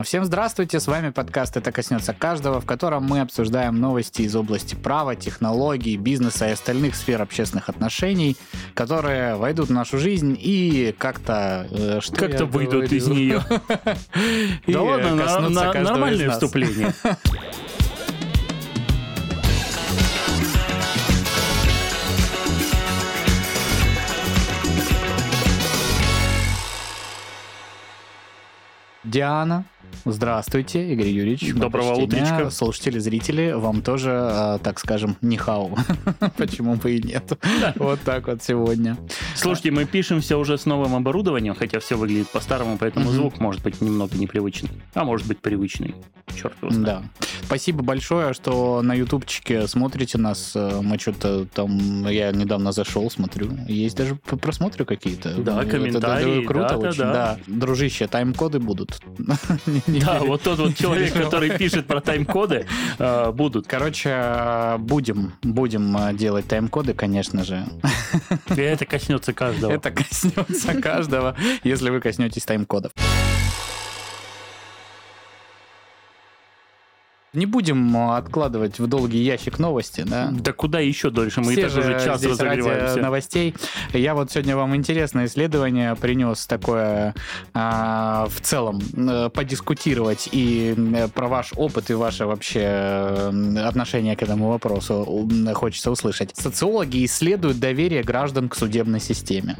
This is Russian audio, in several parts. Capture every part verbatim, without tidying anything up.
Всем здравствуйте, с вами подкаст «Это коснется каждого», в котором мы обсуждаем новости из области права, технологий, бизнеса и остальных сфер общественных отношений, которые войдут в нашу жизнь и как-то... Э, что как-то выйдут из нее. Да ладно, нормальное вступление. Диана, здравствуйте, Игорь Юрьевич. Доброго утречка. Слушатели, зрители, вам тоже, так скажем, нихау. Почему бы и нет? Вот так вот сегодня. Слушайте, мы пишемся уже с новым оборудованием, хотя все выглядит по-старому, поэтому звук может быть немного непривычный, а может быть привычный. Черт его знает. Да. Спасибо большое, что на ютубчике смотрите нас. Мы что-то там, я недавно зашел, смотрю. Есть даже просмотры какие-то. Да, комментарии. Это круто да, очень. Да, да. Дружище, тайм-коды будут. Да, вот тот вот человек, который пишет про тайм-коды, будут. Короче, будем, будем делать тайм-коды, конечно же. И это коснется каждого. Это коснется каждого, если вы коснетесь тайм-кодов. Не будем откладывать в долгий ящик новости, да? Да куда еще дольше? Мы Все и так уже час разогреваемся. Ради новостей. Я вот сегодня вам интересное исследование принес такое а, в целом а, подискутировать и про ваш опыт и ваше вообще отношение к этому вопросу хочется услышать. Социологи исследуют доверие граждан к судебной системе.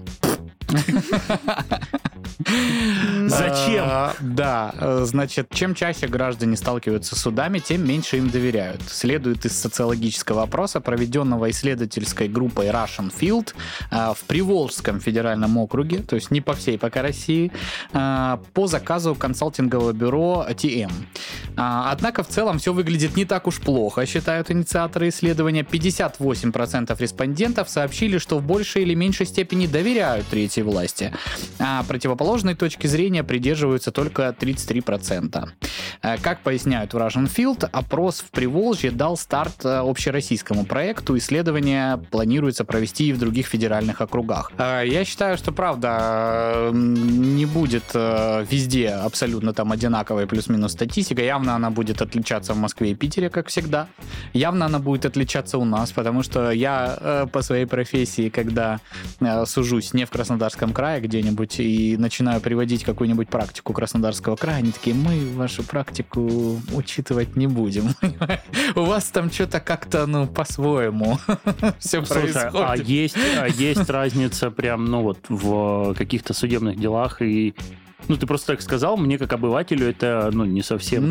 Зачем? А, да, значит, чем чаще граждане сталкиваются с судами, тем меньше им доверяют. Следует из социологического опроса, проведенного исследовательской группой Russian Field а, в Приволжском федеральном округе, то есть не по всей пока России, а, по заказу консалтингового бюро ти эм. А, однако в целом все выглядит не так уж плохо, считают инициаторы исследования. пятьдесят восемь процентов респондентов сообщили, что в большей или меньшей степени доверяют третьей власти. А противоположной точки зрения придерживаются только тридцать три процента. Как поясняют в Russian Field, опрос в Приволжье дал старт общероссийскому проекту. Исследование планируется провести и в других федеральных округах. Я считаю, что правда не будет везде абсолютно там одинаковая плюс-минус статистика. Явно она будет отличаться в Москве и Питере, как всегда. Явно она будет отличаться у нас, потому что я по своей профессии, когда сужусь не в Краснодарском крае где-нибудь и начинаю приводить какую-нибудь практику Краснодарского края, они такие: мы вашу практику учитывать не будем. У вас там что-то как-то, ну, по-своему все происходит. А есть, а есть разница прям, ну, вот в каких-то судебных делах и... Ну, ты просто так сказал, мне как обывателю это, ну, не совсем...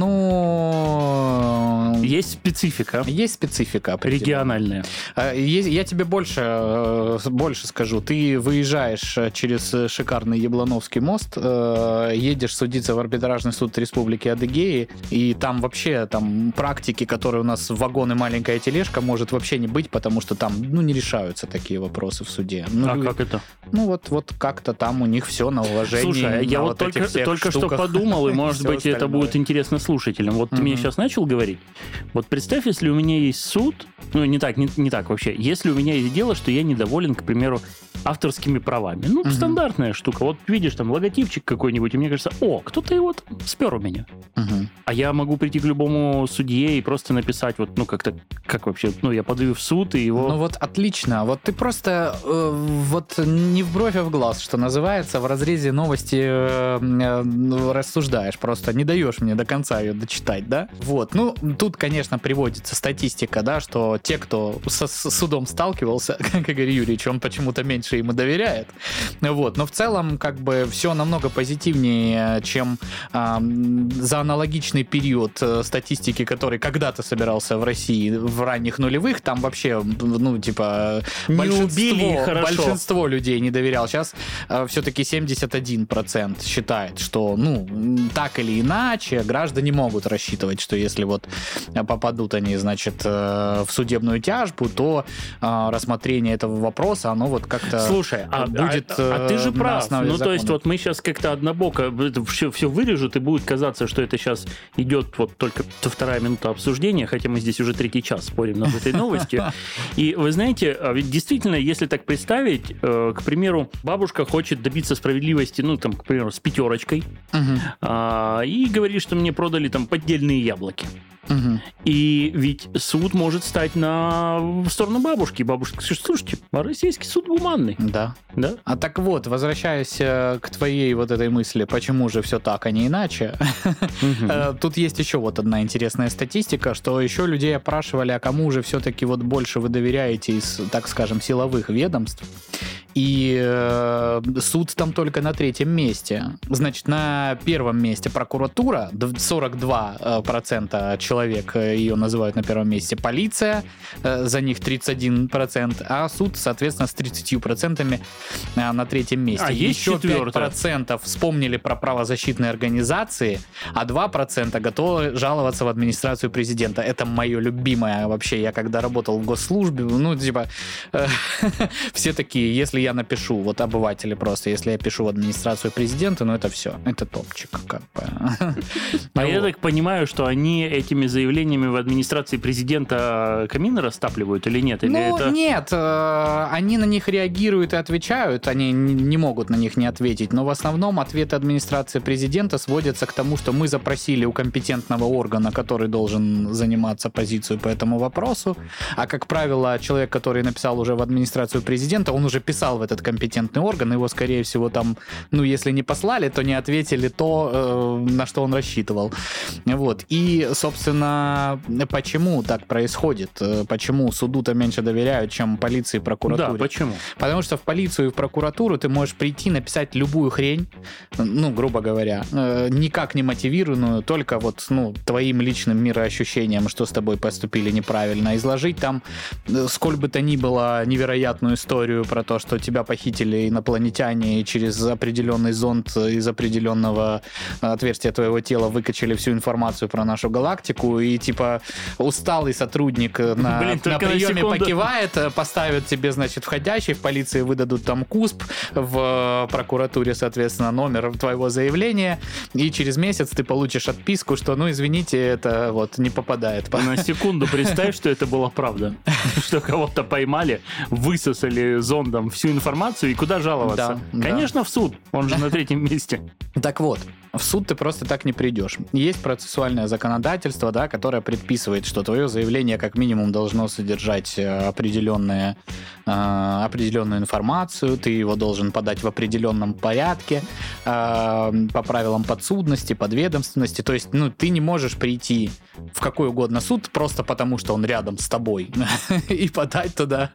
Ну... Есть специфика. Есть специфика. Региональная. Я тебе больше, больше скажу. Ты выезжаешь через шикарный Яблоновский мост, едешь судиться в арбитражный суд Республики Адыгеи, и там вообще там практики, которые у нас вагон и маленькая тележка, может вообще не быть, потому что там, ну, не решаются такие вопросы в суде. Ну, а как это? Ну, вот, вот как-то там у них все на уважении. Слушай, я вот только, только что подумал, и, может быть, остальное. Это будет интересно слушателям. Вот ты мне сейчас начал говорить. Вот представь, если у меня есть суд, ну, не так, не, не так вообще, если у меня есть дело, что я недоволен, к примеру, авторскими правами. Ну, uh-huh. стандартная штука. Вот видишь, там логотипчик какой-нибудь, и мне кажется, о, кто-то его там спер у меня. Uh-huh. А я могу прийти к любому судье и просто написать, вот, ну, как-то, как вообще, ну, я подаю в суд, и его... Ну, вот отлично. Вот ты просто э, вот не в бровь, а в глаз, что называется, в разрезе новости э, э, рассуждаешь, просто не даешь мне до конца ее дочитать, да? Вот. Ну, тут, конечно, приводится статистика, да, что те, кто со, с судом сталкивался, как Игорь Юрьевич, он почему-то меньше ему доверяет. Вот. Но в целом, как бы, все намного позитивнее, чем э, за аналогичный период статистики, который когда-то собирался в России в ранних нулевых. Там вообще, ну, типа, не большинство, убили, большинство людей не доверял. Сейчас э, все-таки семьдесят один процент считает, что, ну, так или иначе, граждане могут рассчитывать, что если вот попадут они, значит, э, в судебную тяжбу, то э, рассмотрение этого вопроса, оно вот как-то Слушай, а, будет а, а ты же прав. Ну, закона. то есть, вот мы сейчас как-то однобоко все, все вырежут, и будет казаться, что это сейчас идет вот только вторая минута обсуждения, хотя мы здесь уже третий час спорим над этой новостью. И вы знаете, ведь действительно, если так представить, к примеру, бабушка хочет добиться справедливости, ну, там, к примеру, с пятерочкой, uh-huh. и говорит, что мне продали там поддельные яблоки. Угу. И ведь суд может стать на в сторону бабушки. Бабушка скажет: слушайте, российский суд гуманный. Да. Да. А так вот, возвращаясь к твоей вот этой мысли, почему же все так, а не иначе, угу. Тут есть еще вот одна интересная статистика, что еще людей опрашивали, а кому же все-таки вот больше вы доверяете из, так скажем, силовых ведомств. И э, суд там только на третьем месте. Значит, на первом месте прокуратура, сорок два процента человек ее называют на первом месте, полиция, э, за них тридцать один процент, а суд, соответственно, с тридцатью процентами э, на третьем месте. А еще пять процентов вспомнили про правозащитные организации, а два процента готовы жаловаться в администрацию президента. Это мое любимое вообще. Я когда работал в госслужбе, ну, типа, э, все такие, если я напишу, вот обыватели просто, если я пишу в администрацию президента, ну это все, это топчик, как бы. А я так понимаю, что они этими заявлениями в администрации президента камины растапливают или нет? Ну нет, они на них реагируют и отвечают, они не могут на них не ответить, но в основном ответы администрации президента сводятся к тому, что мы запросили у компетентного органа, который должен заниматься позицией по этому вопросу, а как правило, человек, который написал уже в администрацию президента, он уже писал в этот компетентный орган, его, скорее всего, там, ну, если не послали, то не ответили то, э, на что он рассчитывал. Вот. И, собственно, почему так происходит? Почему суду-то меньше доверяют, чем полиции и прокуратуре? Да, почему? Потому что в полицию и в прокуратуру ты можешь прийти, написать любую хрень, ну, грубо говоря, э, никак не мотивированную, только вот, ну, твоим личным мироощущением, что с тобой поступили неправильно, изложить там, э, сколь бы то ни было, невероятную историю про то, что тебя похитили инопланетяне и через определенный зонд из определенного отверстия твоего тела выкачали всю информацию про нашу галактику, и типа усталый сотрудник на, Блин, на приеме на покивает, поставят тебе, значит, входящий, в полиции выдадут там КУСП, в прокуратуре, соответственно, номер твоего заявления, и через месяц ты получишь отписку, что, ну, извините, это вот не попадает. На секунду представь, что это была правда. Что кого-то поймали, высосали зондом всю информацию, и куда жаловаться? Да, Конечно, да. в суд. Он же на третьем месте. Так вот, в суд ты просто так не придешь. Есть процессуальное законодательство, да, которое предписывает, что твое заявление как минимум должно содержать определенные, э, определенную информацию, ты его должен подать в определенном порядке, э, по правилам подсудности, подведомственности. То есть, ну, ты не можешь прийти в какой угодно суд просто потому, что он рядом с тобой и подать туда.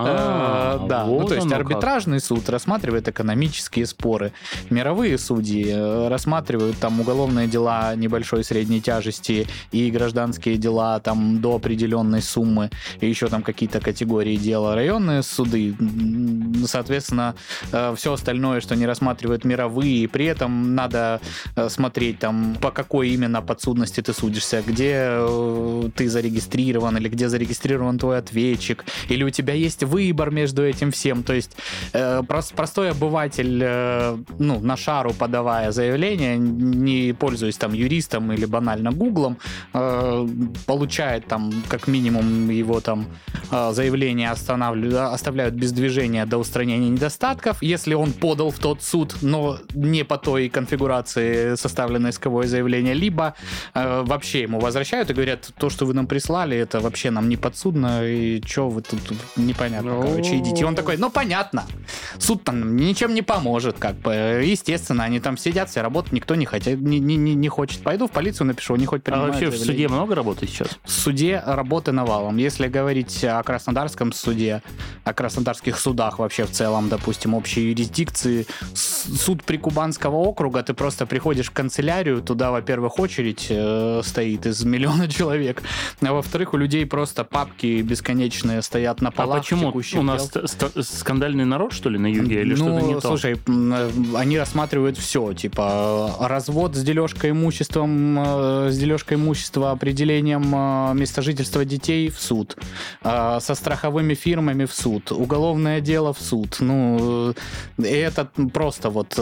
Да, ну то есть арбитражный суд рассматривает экономические споры, мировые судьи рассматривают там уголовные дела небольшой и средней тяжести и гражданские дела там до определенной суммы, и еще там какие-то категории дела, районные суды, соответственно, все остальное, что не рассматривают мировые, и при этом надо смотреть там, по какой именно подсудности ты судишься, где ты зарегистрирован, или где зарегистрирован твой ответчик, или у тебя есть выбор между этим всем. То есть э, прост, простой обыватель, э, ну, на шару подавая заявление, не пользуясь там юристом или банально гуглом, э, получает там как минимум его там э, заявление останавливают, оставляют без движения до устранения недостатков, если он подал в тот суд, но не по той конфигурации составленной исковое заявление, либо э, вообще ему возвращают и говорят, то, что вы нам прислали, это вообще нам не подсудно, и что вы тут, непонятно, Но... короче, идите. И он такой, ну, понятно, суд там ничем не поможет, как бы, естественно, они там сидят, все работают, никто не, хотят, не, не, не хочет. Пойду в полицию напишу, не хоть принимают. А вообще заявление. В суде много работы сейчас? В суде работы навалом. Если говорить о Краснодарском суде, о краснодарских судах вообще в целом, допустим, общей юрисдикции, суд Прикубанского округа, ты просто приходишь в канцелярию, туда, во-первых, очередь э, стоит из миллиона человек. А во-вторых, у людей просто папки бесконечные стоят на полах. А почему? У нас ст- скандальный народ, что ли, на юге? Или ну, что-то не то? Слушай, они рассматривают все. Типа развод с дележкой имуществом, с дележкой имущества, определением места жительства детей в суд. Со страховыми фирмами в суд. Уголовное дело в суд. Ну, это просто вот...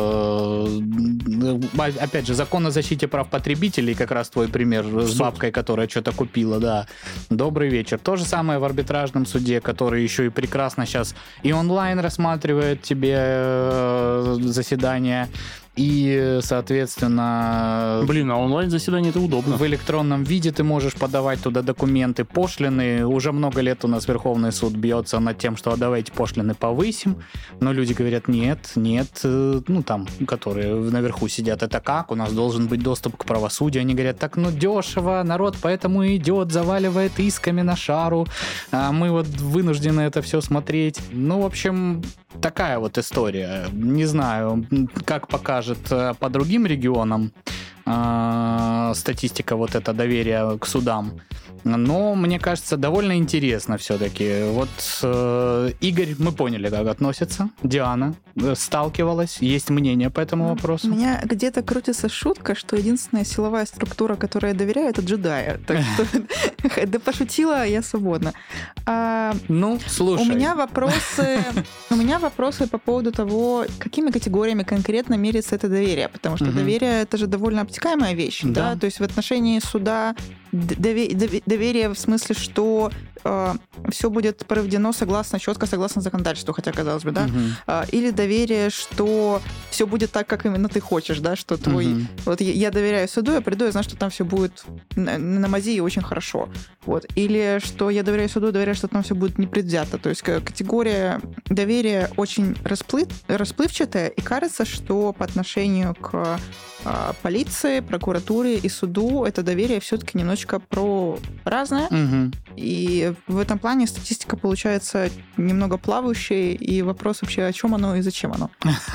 Опять же, закон о защите прав потребителей, как раз твой пример с бабкой, которая что-то купила, да. Добрый вечер. То же самое в арбитражном суде, который еще и прекрасно сейчас и онлайн рассматривает тебе заседания, и, соответственно... Блин, а онлайн-заседание это удобно. В электронном виде ты можешь подавать туда документы, пошлины. Уже много лет у нас Верховный суд бьется над тем, что давайте пошлины повысим. Но люди говорят, нет, нет. Ну, там, которые наверху сидят, это как? У нас должен быть доступ к правосудию. Они говорят, так, ну, дешево, народ поэтому идет, заваливает исками на шару. А мы вот вынуждены это все смотреть. Ну, в общем, такая вот история. Не знаю, как покажет по другим регионам э, статистика вот это доверия к судам. Но, мне кажется, довольно интересно все-таки. Вот э, Игорь, мы поняли, как относится. Диана сталкивалась. Есть мнение по этому вопросу? У меня где-то крутится шутка, что единственная силовая структура, которой я доверяю, это джедаи. Так что, да пошутила, я свободна. Ну, слушай. У меня вопросы, у меня вопросы по поводу того, какими категориями конкретно меряется это доверие. Потому что доверие — это же довольно обтекаемая вещь. Да. То есть в отношении суда доверие в смысле, что э, все будет проведено согласно, четко согласно законодательству, хотя, казалось бы, да, uh-huh. или доверие, что все будет так, как именно ты хочешь, да, что твой... Uh-huh. Вот я, я доверяю суду, я приду, я знаю, что там все будет на, на мази и очень хорошо. Вот. Или что я доверяю суду, доверяю, что там все будет непредвзято. То есть категория доверия очень расплыв, расплывчатая, и кажется, что по отношению к полиции, прокуратуре и суду это доверие все-таки немножечко про разное. Угу. И в этом плане статистика получается немного плавающей, и вопрос вообще, о чем оно и зачем оно.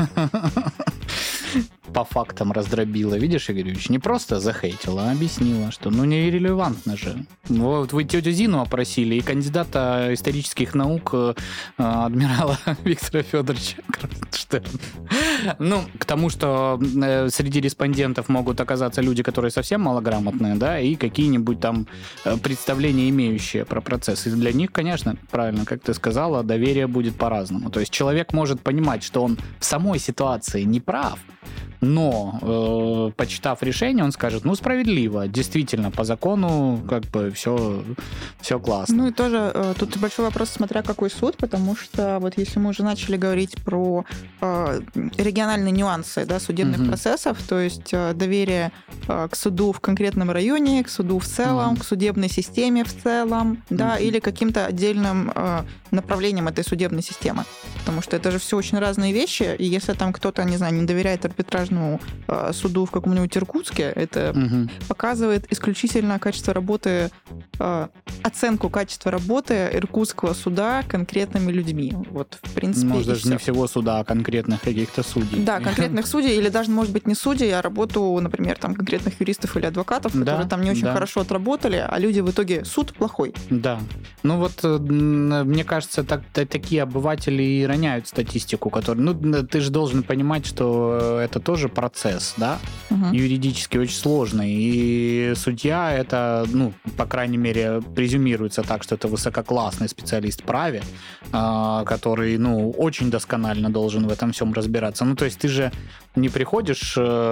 По фактам раздробила. Видишь, Игоревич, не просто захейтила, а объяснила, что ну нерелевантно же. Вот вы тетю Зину опросили и кандидата исторических наук адмирала Виктора Федоровича Красенштерна. Ну, к тому, что среди респондентов могут оказаться люди, которые совсем малограмотные, да, и какие-нибудь там представления, имеющие про процесс. И для них, конечно, правильно, как ты сказала, доверие будет по-разному. То есть человек может понимать, что он в самой ситуации не прав, но, э, почитав решение, он скажет, ну, справедливо, действительно, по закону, как бы, все, все классно. Ну, и тоже э, тут большой вопрос, смотря какой суд, потому что вот если мы уже начали говорить про э, региональные нюансы, да, судебных uh-huh. процессов, то есть э, доверие э, к суду в конкретном районе, к суду в целом, uh-huh. к судебной системе в целом, uh-huh. да, или каким-то отдельным э, направлением этой судебной системы. Потому что это же все очень разные вещи, и если там кто-то, не знаю, не доверяет арбитражному э, суду в каком-нибудь Иркутске, это угу. показывает исключительно качество работы, э, оценку качества работы иркутского суда конкретными людьми. Вот, в принципе, может, даже все. Не всего суда, а конкретных каких-то судей. Да, конкретных судей, или даже, может быть, не судей, а работу, например, там, конкретных юристов или адвокатов, которые да, там не очень да. хорошо отработали, а люди в итоге суд плохой. Да. Ну вот, мне кажется, так, такие обыватели и роняют статистику, которую... Ну, ты же должен понимать, что это тоже процесс, да, угу. юридически очень сложный, и судья это, ну, по крайней мере, презюмируется так, что это высококлассный специалист в праве, который, ну, очень досконально должен в этом всем разбираться. Ну, то есть ты же не приходишь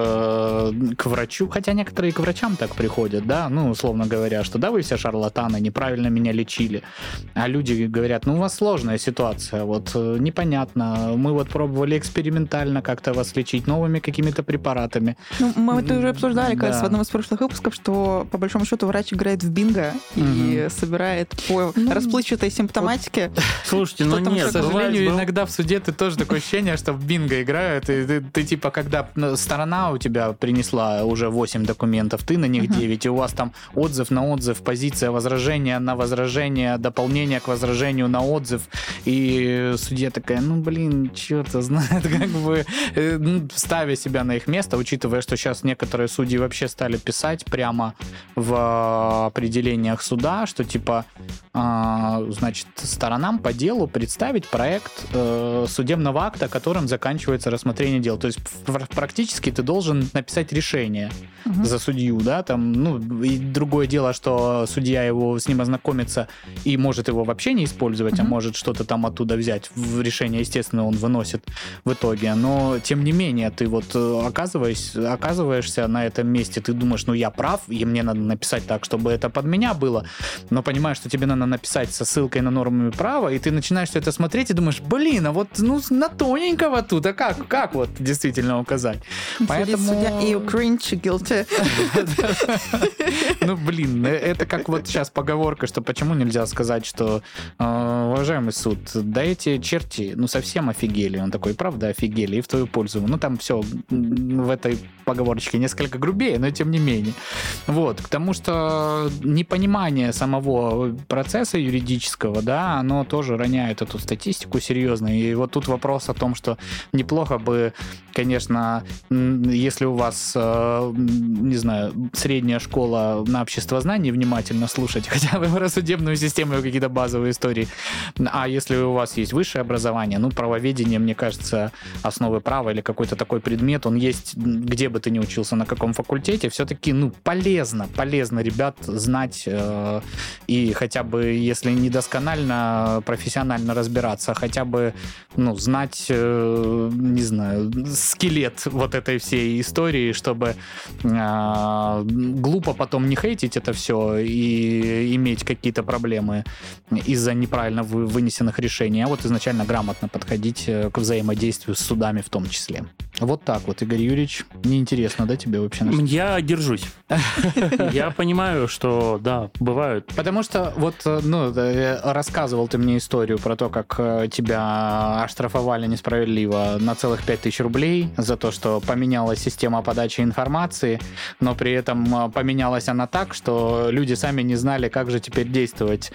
к врачу, хотя некоторые к врачам так приходят, да, ну, условно говоря, что да, вы все шарлатаны, неправильно меня лечили, а люди говорят, ну, у вас сложная ситуация, вот, непонятно, мы вот пробовали экспериментально как-то вас лечить новыми какими-то препаратами. Ну, мы это уже обсуждали, кажется, да. в одном из прошлых выпусков, что, по большому счету, врач играет в бинго угу. и собирает по ну, расплывчатой симптоматике. Слушайте, ну нет, к сожалению, бывает, иногда в суде ты тоже такое ощущение, что в бинго играют, и ты, ты типа когда сторона у тебя принесла уже восемь документов, ты на них uh-huh. девять, и у вас там отзыв на отзыв, позиция возражения на возражение, дополнение к возражению на отзыв, и судья такая, ну, блин, черт знает, как бы, ну, ставя себя на их место, учитывая, что сейчас некоторые судьи вообще стали писать прямо в определениях суда, что, типа, значит, сторонам по делу представить проект судебного акта, которым заканчивается рассмотрение дел. То есть практически ты должен написать решение uh-huh. за судью, да, там, ну, и другое дело, что судья его с ним ознакомится и может его вообще не использовать, uh-huh. а может что-то там оттуда взять. В решение, естественно, он выносит в итоге. Но, тем не менее, ты вот оказываешься, оказываешься на этом месте, ты думаешь, ну, я прав, и мне надо написать так, чтобы это под меня было, но понимаешь, что тебе надо написать со ссылкой на нормы права, и ты начинаешь все это смотреть и думаешь, блин, а вот, ну, на тоненького тут, а как, как вот действительно указать? Поэтому... Судья и cringe guilty. Ну, блин, это как вот сейчас поговорка, что почему нельзя сказать, что уважаемый суд, да эти черти, ну, совсем офигели. Он такой, правда, офигели, и в твою пользу. Ну, там все в этой поговорочке несколько грубее, но тем не менее. Вот, к тому, что непонимание самого процесса юридического, да, оно тоже роняет эту статистику серьезно. И вот тут вопрос о том, что неплохо бы, конечно, если у вас, не знаю, средняя школа на обществознании, внимательно слушать хотя бы про судебную систему и какие-то базовые истории. А если у вас есть высшее образование, ну, правоведение, мне кажется, основы права или какой-то такой предмет, он есть, где бы ты ни учился, на каком факультете, все-таки, ну, полезно, полезно, ребят, знать э, и хотя бы, если не досконально, профессионально разбираться, хотя бы, ну, знать, э, не знаю, скелет вот этой всей истории, чтобы э, глупо потом не хейтить это все и иметь какие-то проблемы из-за неправильно вынесенных решений, а вот изначально грамотно подходить к взаимодействию с судами в том числе. Вот так вот, Игорь Юрьевич. Неинтересно, да, тебе вообще? Я держусь. Я понимаю, что, да, бывают. Потому что вот, ну, рассказывал ты мне историю про то, как тебя оштрафовали несправедливо на целых пять тысяч рублей за то, что поменялась система подачи информации, но при этом поменялась она так, что люди сами не знали, как же теперь действовать,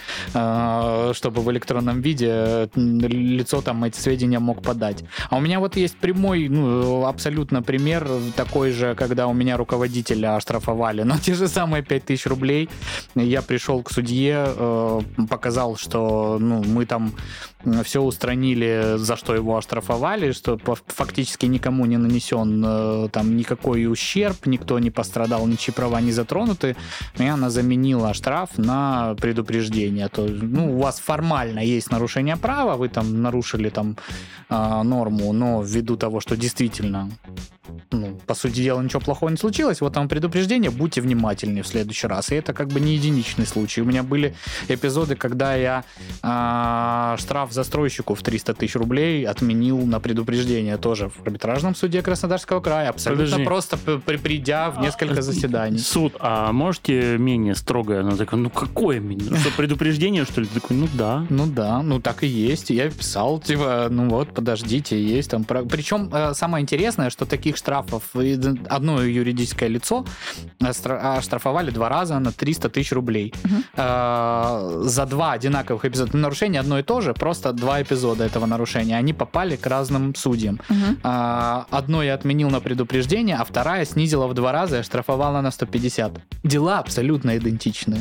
чтобы в электронном виде лицо там эти сведения мог подать. А у меня вот есть прямой, ну, абсолютно пример такой же, когда у меня руководителя оштрафовали на те же самые пять тысяч рублей. Я пришел к судье, показал, что, ну, мы там все устранили, за что его оштрафовали, что фактически никому не нанесен там никакой ущерб, никто не пострадал, ничьи права не затронуты. И она заменила штраф на предупреждение. То, ну, у вас формально есть нарушение права, вы там нарушили там норму, но ввиду того, что действительно, ну, по сути дела, ничего плохого не случилось, вот там предупреждение, будьте внимательнее в следующий раз. И это как бы не единичный случай. У меня были эпизоды, когда я э, штраф застройщику в триста тысяч рублей отменил на предупреждение тоже в арбитражном суде Краснодарского края, абсолютно Подожди. просто при, придя в несколько заседаний. Суд, а можете менее строгое? Она такая, ну какое менее? Что, предупреждение, что ли? Такой, ну да. Ну да, ну так и есть. Я писал, типа, ну вот, подождите, есть там... Причем э, самое интересное, что таких штрафов одно юридическое лицо оштрафовали два раза на триста тысяч рублей. Uh-huh. Э, за два одинаковых эпизода. Нарушение одно и то же, просто два эпизода этого нарушения. Они попали к разным судьям. Uh-huh. Э, одно я отменил на предупреждение, а вторая снизила в два раза и оштрафовала на сто пятьдесят. Дела абсолютно идентичные.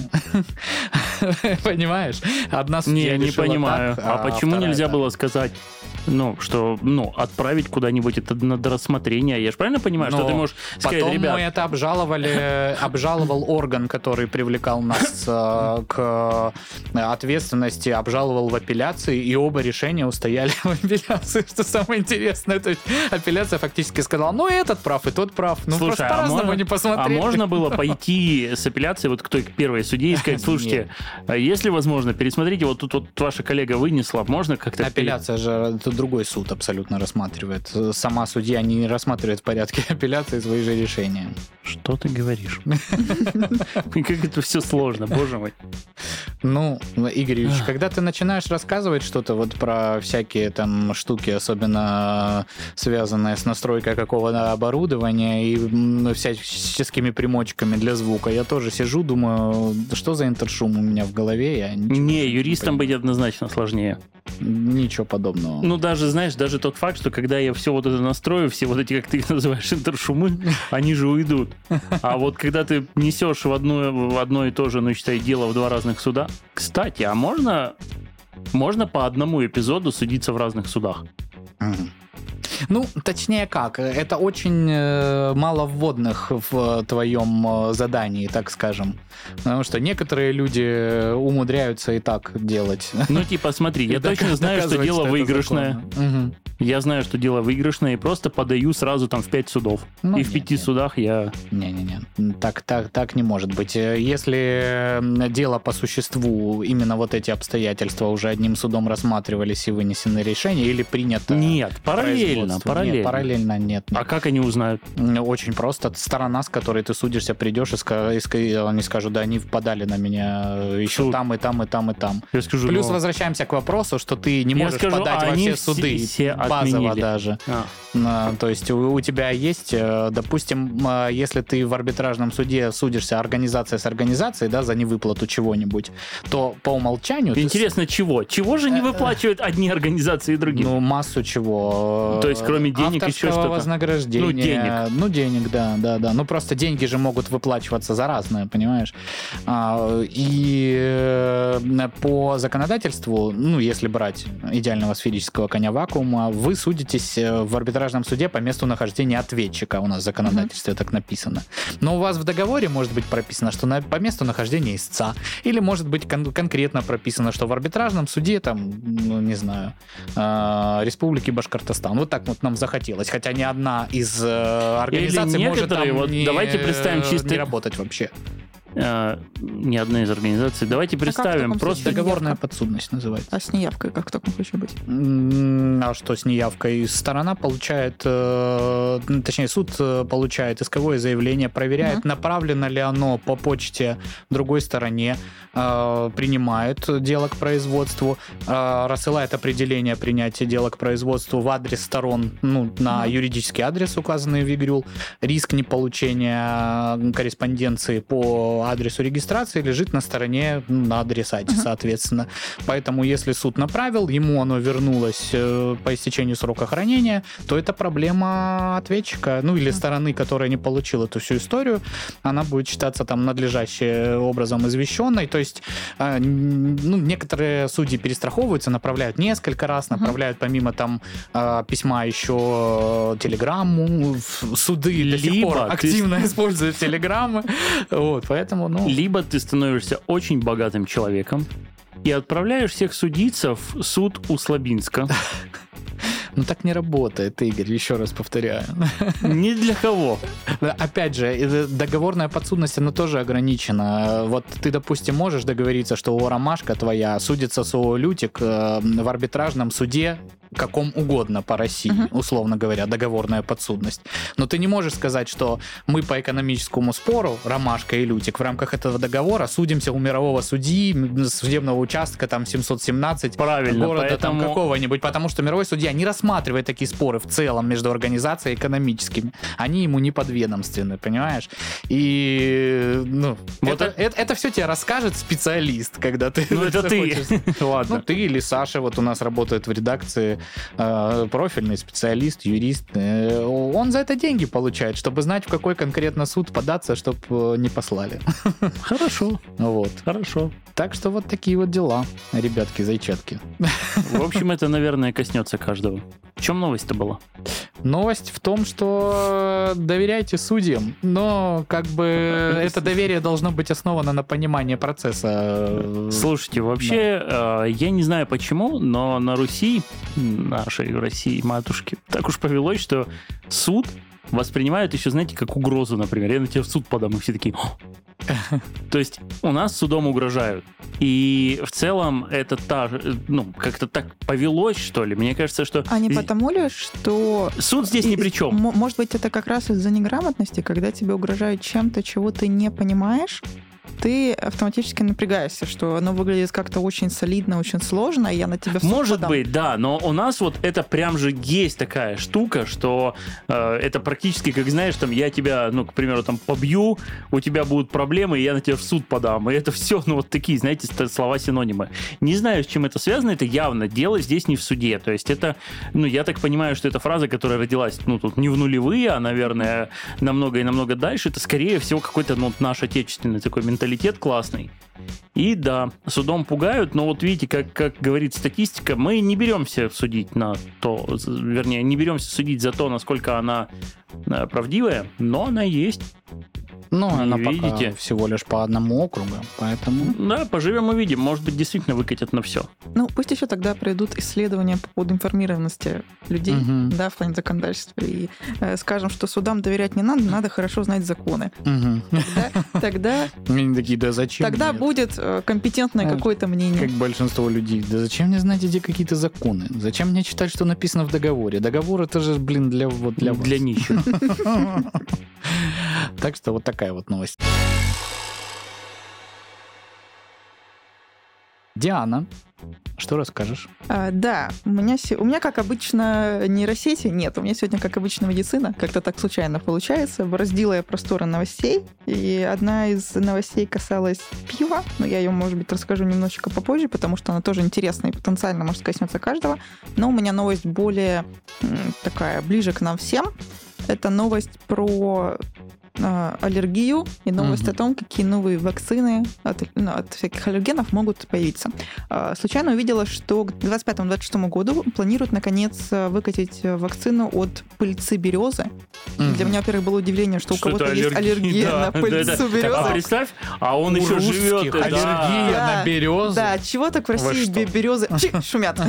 Понимаешь? Одна судья не, не понимаю. Так, а, а почему нельзя так. было сказать, ну, что, ну, отправить куда-нибудь это на рассмотрение? Я же правильно понимаю, но что ты можешь сказать, потом ребят... мы это обжаловали, обжаловал орган, который привлекал нас к ответственности, обжаловал в апелляции, и оба решения устояли в апелляции. Что самое интересное, то есть апелляция фактически сказала, ну, этот прав, и тот прав. Ну, слушай, просто а по-разному можно, не посмотрели. А можно было пойти с апелляцией вот к той первой судье и сказать, слушайте, если возможно, пересмотрите, вот тут вот ваша коллега вынесла, можно как-то... Апелляция же, это другой суд абсолютно рассматривает. Сама судья не рассматривает в порядке апелляции свои же решения. Что ты говоришь? Как это все сложно, боже мой. Ну, Игорь Ильич, когда ты начинаешь рассказывать что-то вот про всякие там штуки, особенно связанные с настройкой какого-то оборудования и всяческими примочками для звука, я тоже сижу, думаю, что за интершум у меня в голове? Я не, юристам не быть однозначно сложнее. Ничего подобного. Ну, даже, знаешь, даже тот факт, что когда я все вот это настрою, все вот эти, как ты их называешь, интершумы, они же уйдут. А вот когда ты несешь в одно, в одно и то же, ну, считай, дело в два разных суда. Кстати, а можно, можно по одному эпизоду судиться в разных судах? Mm-hmm. Ну, точнее как, это очень э, мало вводных в твоем задании, так скажем. Потому что некоторые люди умудряются и так делать. Ну, типа, смотри, я точно знаю, что дело выигрышное. Я знаю, что дело выигрышное, и просто подаю сразу там в пять судов. И в пяти судах я... Не-не-не, так, так, так не может быть. Если дело по существу, именно вот эти обстоятельства уже одним судом рассматривались и вынесены решения, или принято... Нет, параллельно, параллельно. Нет, параллельно нет, нет. А как они узнают? Очень просто. Сторона, с которой ты судишься, придешь и, ска- и ска- они скажут, да, они подали на меня еще Суд. там, и там, и там, и там. Я скажу, Плюс но... возвращаемся к вопросу, что ты не Я можешь скажу, подать а во все все, суды, все базово отменили. даже. А. А, то есть у, у тебя есть, допустим, если ты в арбитражном суде судишься организация с организацией, да, за невыплату чего-нибудь, то по умолчанию... Интересно, ты... чего? Чего же не выплачивают одни организации и другие? Ну, массу чего. То есть кроме денег еще что-то? Вознаграждения. Ну, денег. Ну, денег, да, да, да. Ну, просто деньги же могут выплачиваться за разное, понимаешь? А, и по законодательству, ну, если брать идеального сферического коня вакуума, вы судитесь в арбитражном суде по месту нахождения ответчика. У нас в законодательстве mm-hmm. так написано. Но у вас в договоре может быть прописано, что на, по месту нахождения истца. Или может быть кон- конкретно прописано, что в арбитражном суде, там, ну, не знаю, э, Республики Башкортостан. Вот так вот нам захотелось. Хотя ни одна из э, организаций может там вот не, давайте представим чисто... не работать вообще. А, ни одна из организаций. Давайте представим, а просто договорная подсудность называется. А с неявкой как в таком случае быть? А что с неявкой? Сторона получает, э, точнее, суд получает исковое заявление, проверяет, uh-huh. направлено ли оно по почте другой стороне, э, принимает дело к производству, э, рассылает определение принятия дела к производству в адрес сторон, ну, на uh-huh. юридический адрес, указанный в ЕГРЮЛ. Риск неполучения корреспонденции по адресу регистрации лежит на стороне, на адресате, uh-huh. соответственно. Поэтому, если суд направил, ему оно вернулось э, по истечению срока хранения, то это проблема ответчика, ну или uh-huh. стороны, которая не получила эту всю историю, она будет считаться там надлежащим образом извещенной. То есть, э, ну, некоторые судьи перестраховываются, направляют несколько раз, uh-huh. направляют помимо там э, письма еще телеграмму. Суды до сих пор активно используют телеграммы. Вот, поэтому Ну... Либо ты становишься очень богатым человеком и отправляешь всех судиться в суд у Слабинска. Ну так не работает, Игорь, еще раз повторяю. Ни для кого. Опять же, договорная подсудность, она тоже ограничена. Вот ты, допустим, можешь договориться, что о, ромашка твоя судится с ООО «Лютик» в арбитражном суде каком угодно по России, uh-huh. условно говоря, договорная подсудность. Но ты не можешь сказать, что мы по экономическому спору, Ромашка и Лютик, в рамках этого договора судимся у мирового судьи, судебного участка там семьсот семнадцать, правильно, города поэтому... там какого-нибудь, потому что мировой судья не рассматривает такие споры в целом между организацией и экономическими. Они ему не подведомственны, понимаешь? И ну, вот это, это, это все тебе расскажет специалист, когда ты... Ну это ты. Ладно. Ну ты или Саша, вот у нас работает в редакции, профильный специалист, юрист, он за это деньги получает, чтобы знать, в какой конкретно суд податься, чтобы не послали. Хорошо. Вот. Хорошо. Так что вот такие вот дела, ребятки-зайчатки. В общем, это, наверное, коснется каждого. В чем новость-то была? Новость в том, что доверяйте судьям, но как бы это доверие должно быть основано на понимании процесса. Слушайте, вообще, да. Я не знаю почему, но на Руси, нашей России, матушки, так уж повелось, что суд воспринимают еще, знаете, как угрозу, например. Я на тебя в суд подам, и все такие... То есть у нас судом угрожают. И в целом это та, ну, как-то так повелось, что ли. Мне кажется, что... А не потому ли, что... Суд здесь ни при чем. Может быть, это как раз из-за неграмотности, когда тебе угрожают чем-то, чего ты не понимаешь, ты автоматически напрягаешься, что оно выглядит как-то очень солидно, очень сложно, и я на тебя в суд Может подам. быть, да, но у нас вот это прям же есть такая штука, что э, это практически, как знаешь, там я тебя, ну, к примеру, там побью, у тебя будут проблемы, и я на тебя в суд подам. И это все, ну, вот такие, знаете, слова-синонимы. Не знаю, с чем это связано, это явно дело здесь не в суде. То есть это, ну, я так понимаю, что это фраза, которая родилась, ну, тут не в нулевые, а, наверное, намного и намного дальше. Это, скорее всего, какой-то, ну, наш отечественный такой менталитет классный. И да, судом пугают, но вот видите, как, как говорит статистика, мы не беремся судить на то, вернее, не беремся судить за то, насколько она правдивая, но она есть. Ну, Не она видите? пока всего лишь по одному округу, поэтому... Да, поживем увидим. Может быть, действительно выкатят на все. Ну, пусть еще тогда пройдут исследования по поводу информированности людей, Мгм. да, в плане законодательства. И э, скажем, что судам доверять не надо, надо хорошо знать законы. Мгм. Тогда, тогда, Они такие, да зачем тогда мне? будет э, компетентное Ну, какое-то мнение. Как большинство людей. Да зачем мне знать эти какие-то законы? Зачем мне читать, что написано в договоре? Договор это же, блин, для, вот, для, вас. Для нищих. Так что вот такая вот новость. Диана, что расскажешь? А, да, у меня, се- у меня, как обычно, нейросети нет. У меня сегодня, как обычно, медицина. Как-то так случайно получается. Бороздила я просторы новостей. И одна из новостей касалась пива. Но я ее, может быть, расскажу немножечко попозже, потому что она тоже интересная и потенциально, может, коснется каждого. Но у меня новость более м, такая, ближе к нам всем. Это новость про э, аллергию и новость Мгм. о том, какие новые вакцины от, ну, от всяких аллергенов могут появиться. Э, случайно увидела, что к двадцать пятому - двадцать шестому году планируют, наконец, э, выкатить э, вакцину от пыльцы березы. Для меня, во-первых, было удивление, что, Что у кого-то это есть аллергия, аллергия да, на да, пыльцу да. березы. А представь, а он У еще русских живет. да. аллергия Да. на березы. Да, чего так в Вы России что? бе- березы чи, шумят.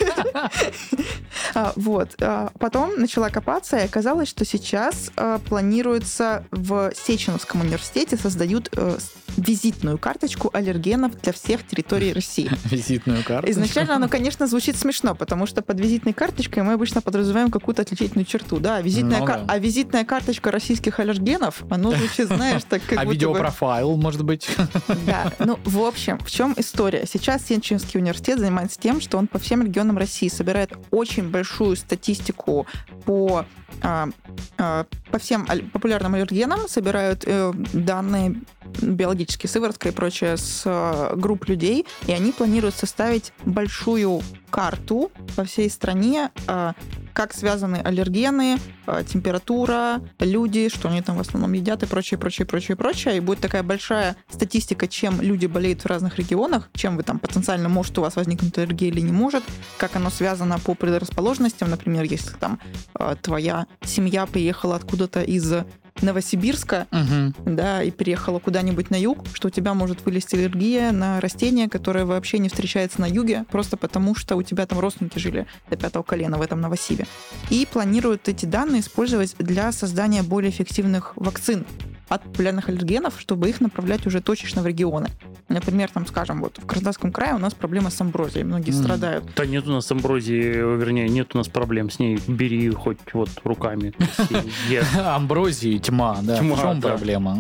А, Вот. А, Потом начала копаться, и оказалось, что сейчас а, планируется в Сеченовском университете создают э, с- визитную карточку аллергенов для всех территорий России. Визитную карту. Изначально оно, конечно, звучит смешно, потому что под визитной карточкой мы обычно подразумеваем какую-то отличительную черту. Да, визитная Ну кар- да. а визитная карточка российских аллергенов, оно звучит, знаешь, так как А будто бы- видеопрофайл, может быть? Да, ну, в общем, в чем история? Сейчас Сеченовский университет занимается тем, что он по всем регионам России собирает очень большую статистику по, а, а, по всем аль- популярным аллергенам, собирают э, данные биологические, сыворотка и прочее с э, групп людей, и они планируют составить большую карту по всей стране, э, как связаны аллергены, э, температура, люди, что они там в основном едят и прочее, прочее, прочее, прочее. И будет такая большая статистика, чем люди болеют в разных регионах, чем вы там потенциально, может у вас возникнуть аллергия или не может, как оно связано по предрасположенностям. Например, если там э, твоя семья приехала откуда-то из Новосибирска, Мгм. да, и переехала куда-нибудь на юг, что у тебя может вылезти аллергия на растение, которое вообще не встречается на юге, просто потому что у тебя там родственники жили до пятого колена в этом Новосибе. И планируют эти данные использовать для создания более эффективных вакцин от популярных аллергенов, чтобы их направлять уже точечно в регионы. Например, там, скажем, вот в Краснодарском крае у нас проблема с амброзией, многие М. страдают. Да нет у нас амброзии, вернее, нет у нас проблем с ней. Бери хоть вот руками. Ешь. Амброзии тьма, да. Тьма, в чем да. проблема?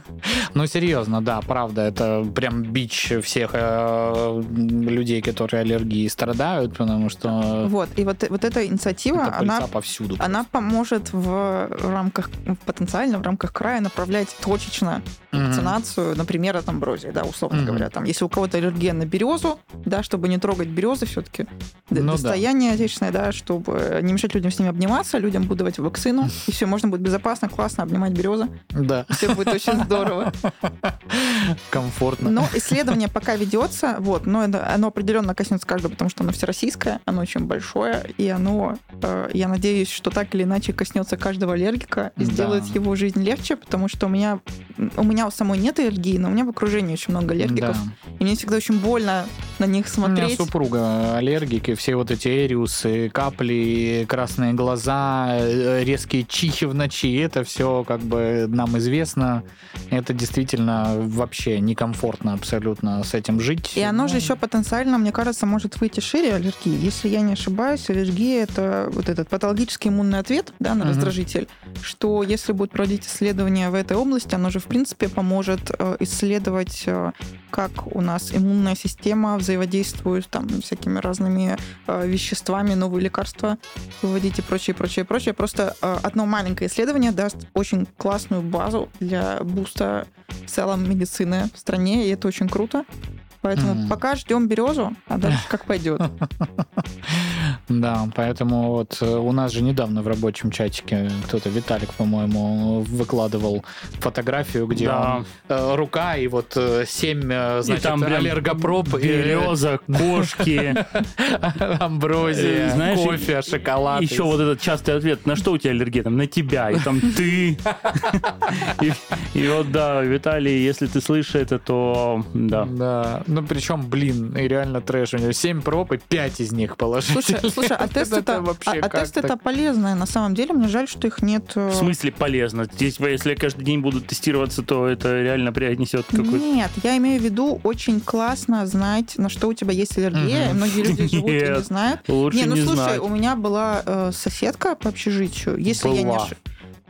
Ну, серьезно, да, правда, это прям бич всех э, людей, которые аллергией страдают, потому что Вот, и вот, вот эта инициатива, это она пыльца повсюду. Она поможет в рамках, потенциально в рамках края направлять точечно Мгм. вакцинацию, например, от амброзии, да, условно Мгм. говоря. Там, если у кого-то аллергия на березу, да, чтобы не трогать березы все-таки, Ну да. достояние отечественное, да, чтобы не мешать людям с ними обниматься, людям буду давать вакцину, и все, можно будет безопасно, классно обнимать березы. Да, Все будет очень здорово. комфортно. Но исследование пока ведется, вот, но это- оно определенно коснется каждого, потому что оно всероссийское, оно очень большое, и оно, э, я надеюсь, что так или иначе коснется каждого аллергика и Да. сделает его жизнь легче, потому что у меня, у меня у самой нет аллергии, но у меня в окружении очень много аллергиков, Да. и мне всегда очень больно на них У меня смотреть. супруга аллергик, и все вот эти эриусы, капли, красные глаза, э, резкие чихи в ночи, это все как бы нам известно. Это действительно, во-первых, вообще некомфортно абсолютно с этим жить. И оно ну... же еще потенциально, мне кажется, может выйти шире аллергии. Если я не ошибаюсь, аллергия — это вот этот патологический иммунный ответ, да, на mm-hmm. раздражитель, что если будут проводить исследования в этой области, оно же, в принципе, поможет э, исследовать, э, как у нас иммунная система взаимодействует там всякими разными э, веществами, новые лекарства выводить и прочее, прочее, прочее. Просто э, одно маленькое исследование даст очень классную базу для буста в целом медицины в стране, и это очень круто. Поэтому mm. пока ждем березу, а дальше как пойдет. Да, поэтому вот у нас же недавно в рабочем чатике кто-то, Виталик, по-моему, выкладывал фотографию, где да. он, э, рука и вот э, семь, э, значит, там аллергопроб. Береза, и... кошки, амброзия, знаешь, кофе, шоколад. Еще вот этот частый ответ, на что у тебя аллергия? Там, на тебя, и там ты. И вот, да, Виталий, если ты слышишь это, то да. Да, ну причем, блин, и реально трэш. У него семь проб, и пять из них положительные. Слушай, слушай, а тест это, а, а тест это полезное. На самом деле, мне жаль, что их нет. В смысле полезно? Здесь, если я каждый день буду тестироваться, то это реально принесет какой-то... Нет, я имею в виду, очень классно знать, на что у тебя есть аллергия. Угу. Многие люди живут и не знают. Лучше не, ну не слушай, знать. У меня была э, соседка по общежитию, если была. я не ошибаюсь.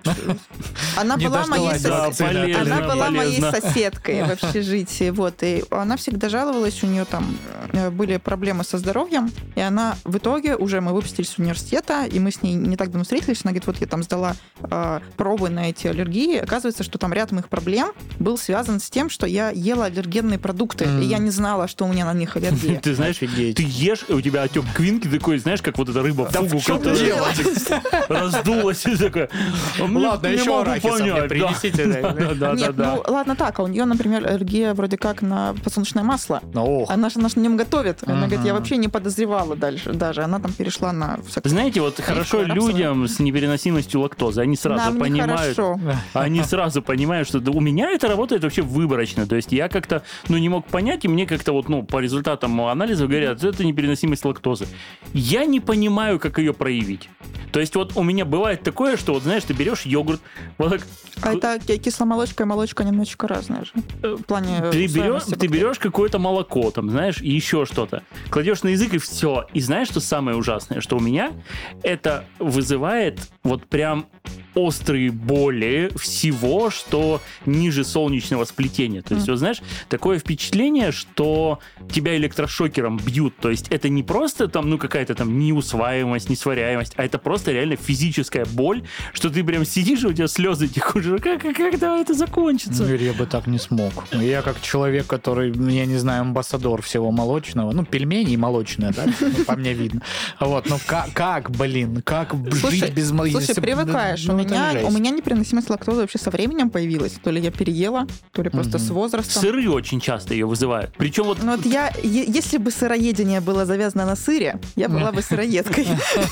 Она не была, моей, да, сос... полезно, она была моей полезно. соседкой в общежитии. Вот, и она всегда жаловалась, у нее там были проблемы со здоровьем, и она в итоге, уже мы выпустились с университета, и мы с ней не так давно встретились, она говорит, вот я там сдала э, пробы на эти аллергии, оказывается, что там ряд моих проблем был связан с тем, что я ела аллергенные продукты, mm. и я не знала, что у меня на них аллергия. Ты знаешь, ты ешь, и у тебя отек квинки такой, знаешь, как вот эта рыба фугу, которая раздулась и такая... Ладно, не еще арахиса мне принесите. Нет, ну ладно так, а у нее, например, аллергия вроде как на подсолнечное масло. Она же на нем готовит. Она говорит, я вообще не подозревала дальше даже. Она там перешла на... Знаете, вот хорошо людям с непереносимостью лактозы, они сразу понимают... Они сразу понимают, что у меня это работает вообще выборочно. То есть я как-то, ну, не мог понять, и мне как-то вот, ну, по результатам анализов говорят, это непереносимость лактозы. Я не понимаю, как ее проявить. То есть вот у меня бывает такое, что вот, знаешь, ты берешь йогурт, вот так... А это кисломолочка и молочка немножечко разные же. В плане ты берешь, ты берешь какое-то молоко, там, знаешь, и еще что-то. Кладешь на язык, и все. И знаешь, что самое ужасное? Что у меня это вызывает вот прям острые боли всего, что ниже солнечного сплетения. То есть, mm. вот знаешь, такое впечатление, что тебя электрошокером бьют. То есть это не просто там, ну, какая-то там неусваиваемость, несваряемость, а это просто реально физическая боль, что ты прям сидишь, и у тебя слезы текут. Как, как, когда это закончится? Ну, я бы так не смог. Я как человек, который, я не знаю, амбассадор всего молочного, ну, пельмени молочные, да, по мне видно. Вот, ну, как, блин, как жить без молока? Слушай, привыкаешь. У меня, у меня непереносимость лактозы вообще со временем появилась. То ли я переела, то ли просто mm-hmm. с возрастом. Сыры очень часто ее вызывают. Причем вот... Ну, вот я, если бы сыроедение было завязано на сыре, я была бы сыроедкой.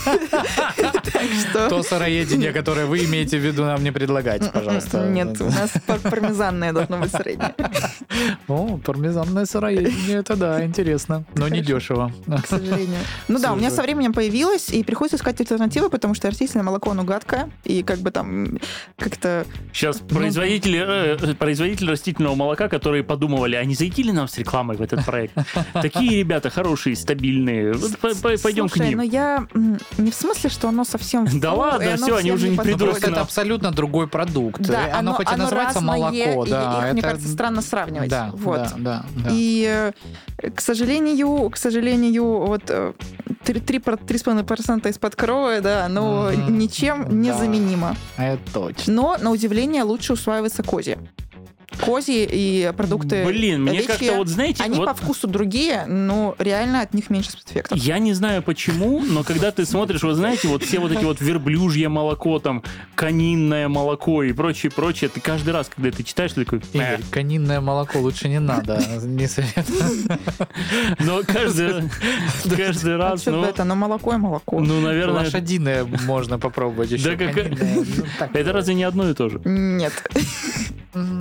То сыроедение, которое вы имеете в виду, нам не предлагайте, пожалуйста. Нет, у нас пармезанное должно быть среднее. О, пармезанное сыроедение, это да, интересно. Но не дешево. К сожалению. Ну да, у меня со временем появилось, и приходится искать альтернативы, потому что растительное молоко, оно гадкое, и как бы там как-то... Сейчас ну... производители, э, производители растительного молока, которые подумывали, а не зайти ли нам с рекламой в этот проект? Такие ребята хорошие, стабильные. Пойдем к ним. Ну я не в смысле, что оно совсем... Да ладно, все, они уже не придут. Это абсолютно другой продукт. Оно хоть и называется молоко, да. Мне кажется, странно сравнивать. Да, да. И, к сожалению, к сожалению, вот три с половиной процента из-под коровы, да, оно ничем не заменимо. Это точно. Но, на удивление, лучше усваивается козье. Козьи и продукты Блин, мне овечьи, как-то вот, знаете... Они вот... по вкусу другие, но реально от них меньше спецэффектов. Я не знаю почему, но когда ты смотришь, вот знаете, вот все вот эти вот верблюжье молоко, там, конинное молоко и прочее, прочее, ты каждый раз, когда ты читаешь, ты такой... Игорь, конинное молоко лучше не надо, не советую. Но каждый, каждый раз... А ну, это, но молоко и молоко. Ну, наверное... Лошадиное можно попробовать еще. Да как... Это разве не одно и то же? Нет.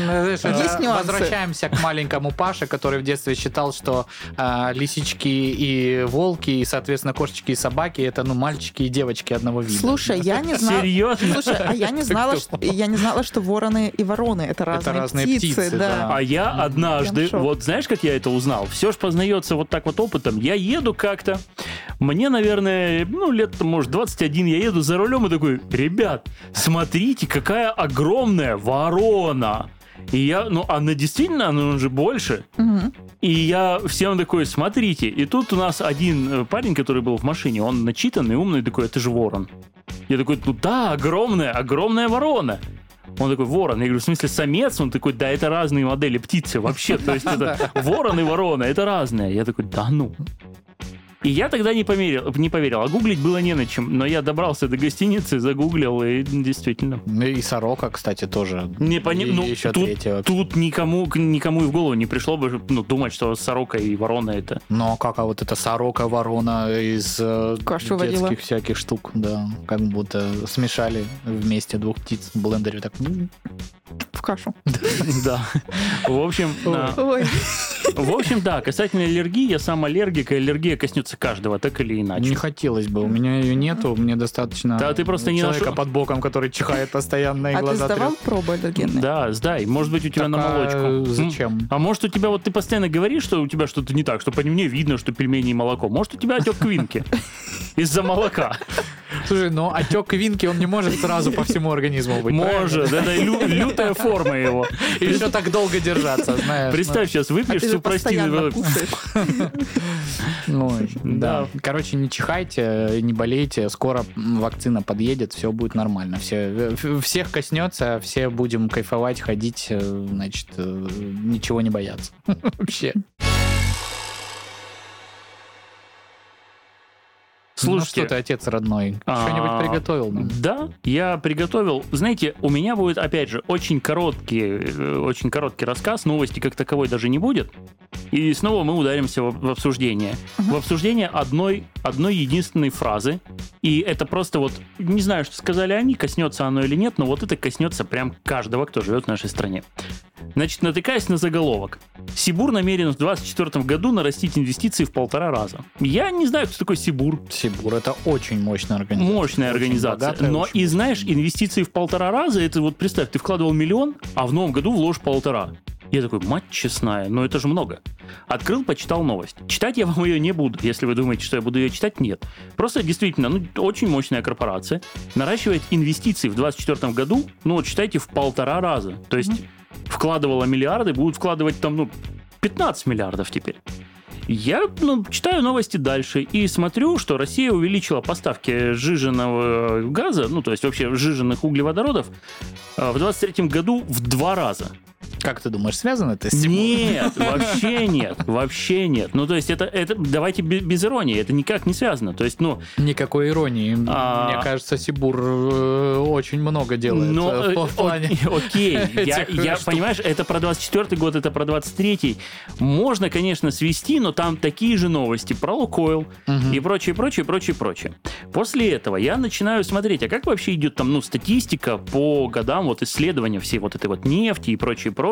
Есть нюансы. Возвращаемся к маленькому Паше, который в детстве считал, что э, лисички и волки, и, соответственно, кошечки и собаки — это, ну, мальчики и девочки одного вида. Слушай, я не знала... Серьезно? Слушай, а я не знала, что, я не знала, что вороны и вороны — это разные, Это разные птицы. птицы, да. да. А я однажды, вот знаешь, как я это узнал? Все же познается вот так вот опытом. Я еду как-то, мне, наверное, ну, лет, может, двадцать один, я еду за рулем и такой: ребят, смотрите, какая огромная ворона. И я, ну, она действительно, она же больше. Угу. И я всем такой: смотрите. И тут у нас один парень, который был в машине, он начитанный, умный, такой: это же ворон. Я такой: ну да, огромная, огромная ворона. Он такой: ворон. Я говорю: в смысле, самец? Он такой: да, это разные модели птицы вообще. То есть это ворон и ворона, это разные. Я такой: да ну. И я тогда не поверил, не поверил, а гуглить было не на чем. Но я добрался до гостиницы, загуглил, и действительно. И сорока, кстати, тоже. Не пони... И ну, еще тут, третья. тут никому, никому и в голову не пришло бы, ну, думать, что сорока и ворона это. Ну, а как, а вот эта сорока, ворона из э, Кашу детских водила. всяких штук, да, как будто смешали вместе двух птиц в блендере, так. В кашу. Да. В общем, а, Ой. в общем, да, касательно аллергии, я сам аллергик, и аллергия коснется каждого, так или иначе. Не хотелось бы, у меня ее нету, мне достаточно Да, ты просто не человека нашел. под боком, который чихает постоянно и А ты глаза сдавал трет. пробы аллергенные? Да, сдай. Может быть, у тебя Так, на а молочку. зачем? М? А может, у тебя, вот ты постоянно говоришь, что у тебя что-то не так, что по мне видно, что пельмени и молоко. Может, у тебя отек квинки из-за молока. Слушай, ну отек квинки, он не может сразу по всему организму быть. Может, это лю- лютая форма его. И еще так долго держаться, знаешь. Представь, сейчас А выпьешь ты же супрастин. постоянно кушаешь. Ну, Да. да. Короче, не чихайте, не болейте. Скоро вакцина подъедет, все будет нормально. Все, всех коснется, все будем кайфовать, ходить, значит, ничего не бояться. Вообще. Слушайте, Ну что ты, отец родной, А, что-нибудь приготовил нам? Да, я приготовил. Знаете, у меня будет, опять же, очень короткий, э, очень короткий рассказ. Новости как таковой даже не будет. И снова мы ударимся в, в обсуждение. В обсуждение одной, одной единственной фразы. И это просто вот, не знаю, что сказали они, коснется оно или нет, но вот это коснется прям каждого, кто живет в нашей стране. Значит, натыкаясь на заголовок. Сибур намерен в двадцать четвёртом году нарастить инвестиции в полтора раза. Я не знаю, кто такой Сибур. Сибур — это очень мощная организация. Мощная Очень организация. богатая, Но очень и знаешь, мощная. инвестиции в полтора раза, это вот представь, ты вкладывал миллион, а в новом году вложишь полтора. Я такой: мать честная, но это же много. Открыл, почитал новость. Читать я вам ее не буду. Если вы думаете, что я буду ее читать, нет. Просто действительно, ну, очень мощная корпорация наращивает инвестиции в двадцать четвёртом году, ну, вот считайте, в полтора раза. То есть вкладывала миллиарды, будут вкладывать там, ну, пятнадцать миллиардов теперь. Я, ну, читаю новости дальше и смотрю, что Россия увеличила поставки сжиженного газа, ну, то есть вообще сжиженных углеводородов, в двадцать третьем году в два раза. Как ты думаешь, связано это с Сибуром? Нет, вообще нет, вообще нет. Ну, то есть это, это давайте без, без иронии, это никак не связано. То есть, ну... Никакой иронии. А... Мне кажется, Сибур э, очень много делает Но, э, в, в плане... о- окей, я, этих я штук. понимаешь, это про двадцать четвёртый год, это про двадцать третий. Можно, конечно, свести, но там такие же новости про Лукойл Мгм. и прочее, прочее, прочее, прочее. После этого я начинаю смотреть, а как вообще идет там, ну, статистика по годам, вот исследования всей вот этой вот нефти и прочее, прочее.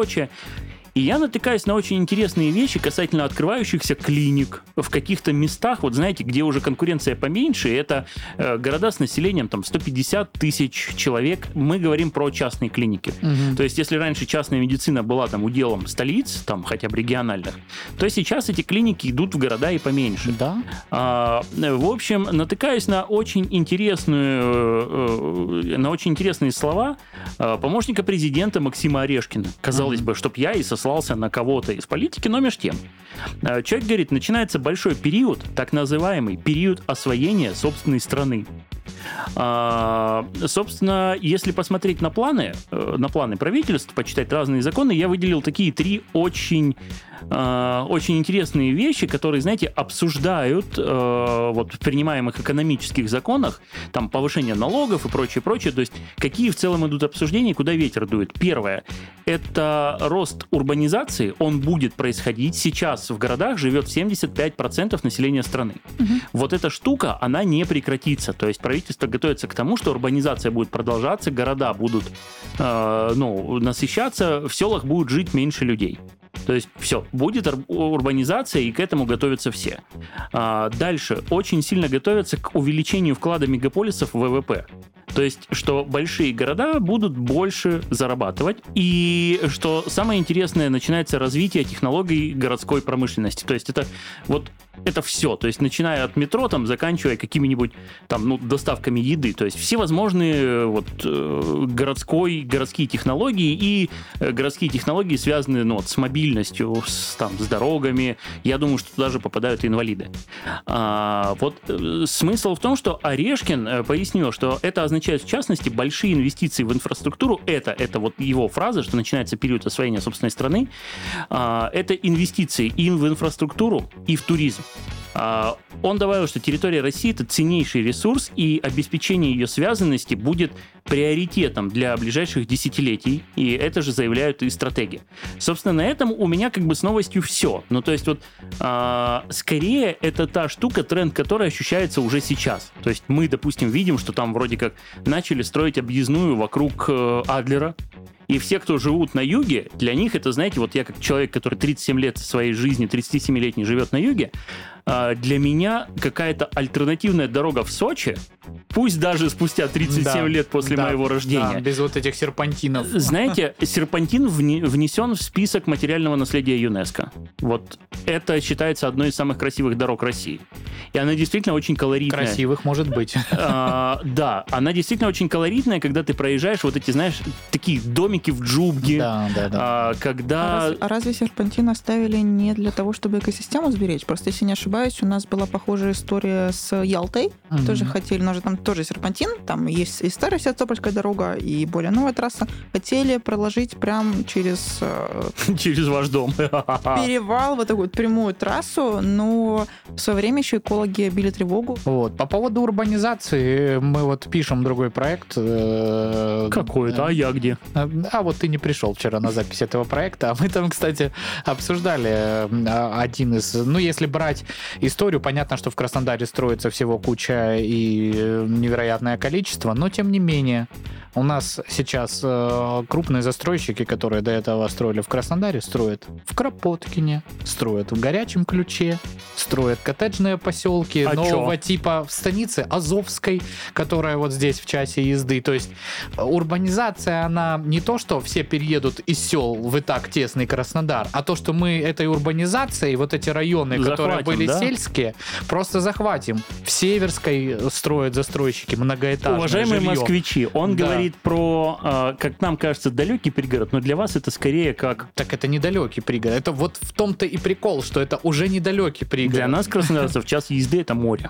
И я натыкаюсь на очень интересные вещи касательно открывающихся клиник в каких-то местах, вот знаете, где уже конкуренция поменьше, это э, города с населением там сто пятьдесят тысяч человек, мы говорим про частные клиники. Мгм. То есть, если раньше частная медицина была там уделом столиц, там хотя бы региональных, то сейчас эти клиники идут в города и поменьше. Да? А, в общем, натыкаюсь на очень интересную, э, на очень интересные слова э, помощника президента Максима Орешкина. Казалось бы, чтоб я и сослался на кого-то из политики, но меж тем. Э, Человек говорит, начинается большой период, так называемый период освоения собственной страны. А, собственно, если посмотреть на планы, э, на планы правительств, почитать разные законы, я выделил такие три очень э, очень интересные вещи, которые, знаете, обсуждают э, вот в принимаемых экономических законах, там повышение налогов и прочее, прочее. То есть какие в целом идут обсуждения, куда ветер дует. Первое – это рост урбанизации. Он будет происходить. Сейчас в городах живет семьдесят пять процентов населения страны. Угу. Вот эта штука, она не прекратится. То есть правительство готовится к тому, что урбанизация будет продолжаться, города будут э, ну, насыщаться, в селах будет жить меньше людей. То есть все, будет урбанизация, и к этому готовятся все. А дальше очень сильно готовятся к увеличению вклада мегаполисов в вэ вэ пэ. То есть, что большие города будут больше зарабатывать, и что самое интересное, начинается развитие технологий городской промышленности. То есть это вот это все. То есть начиная от метро, там, заканчивая какими-нибудь там, ну, доставками еды. То есть все возможные вот, городской, городские технологии и городские технологии связаны ну, вот, с мобильностью, с, там, с дорогами. Я думаю, что туда же попадают и инвалиды. А, вот смысл в том, что Орешкин пояснил, что это означает в частности большие инвестиции в инфраструктуру. Это, это вот его фраза, что начинается период освоения собственной страны. А, это инвестиции и в инфраструктуру, и в туризм. Он добавил, что территория России – это ценнейший ресурс, и обеспечение ее связанности будет приоритетом для ближайших десятилетий, и это же заявляют и стратеги. Собственно, на этом у меня как бы с новостью все. Ну, то есть вот а, скорее это та штука, тренд которой ощущается уже сейчас. То есть мы, допустим, видим, что там вроде как начали строить объездную вокруг э, Адлера, и все, кто живут на юге, для них это, знаете, вот я как человек, который тридцать семь лет своей жизни, тридцатисемилетний живет на юге, для меня какая-то альтернативная дорога в Сочи, пусть даже спустя тридцать семь да, лет после да, моего рождения. Да, без вот этих серпантинов. Знаете, серпантин внесен в список материального наследия ЮНЕСКО. Вот это считается одной из самых красивых дорог России. И она действительно очень колоритная. Красивых, может быть. А, да, она действительно очень колоритная, когда ты проезжаешь вот эти, знаешь, такие домики в Джубге. Да, да, да. А, когда... А, раз, а разве серпантин оставили не для того, чтобы экосистему сберечь? Просто, если не ошибаюсь, у нас была похожая история с Ялтой. Mm-hmm. Тоже хотели, но же там тоже серпантин, там есть и старая Севастопольская дорога, и более новая трасса. Хотели проложить прям через... Через ваш дом. Перевал, вот такую прямую трассу, но в свое время еще экологи били тревогу. Вот. По поводу урбанизации мы вот пишем другой проект. Какой-то, а я где? А вот ты не пришел вчера на запись этого проекта, а мы там, кстати, обсуждали один из... Ну, если брать историю, понятно, что в Краснодаре строится всего куча и невероятное количество, но тем не менее у нас сейчас крупные застройщики, которые до этого строили в Краснодаре, строят в Кропоткине, строят в Горячем Ключе, строят коттеджные поселки а нового чё? Типа в станице Азовской, которая вот здесь в часе езды. То есть урбанизация, она не то, что все переедут из сел в и так тесный Краснодар, а то, что мы этой урбанизацией вот эти районы, захватим, которые были да? сельские, просто захватим. В Северской строят застройщики многоэтажное Уважаемые жилье. Москвичи, он да. говорит про, как нам кажется, далекий пригород, но для вас это скорее как... Так это недалекий пригород. Это вот в том-то и прикол, что это уже недалекий пригород. Для нас, краснодарцев, час езды — это море.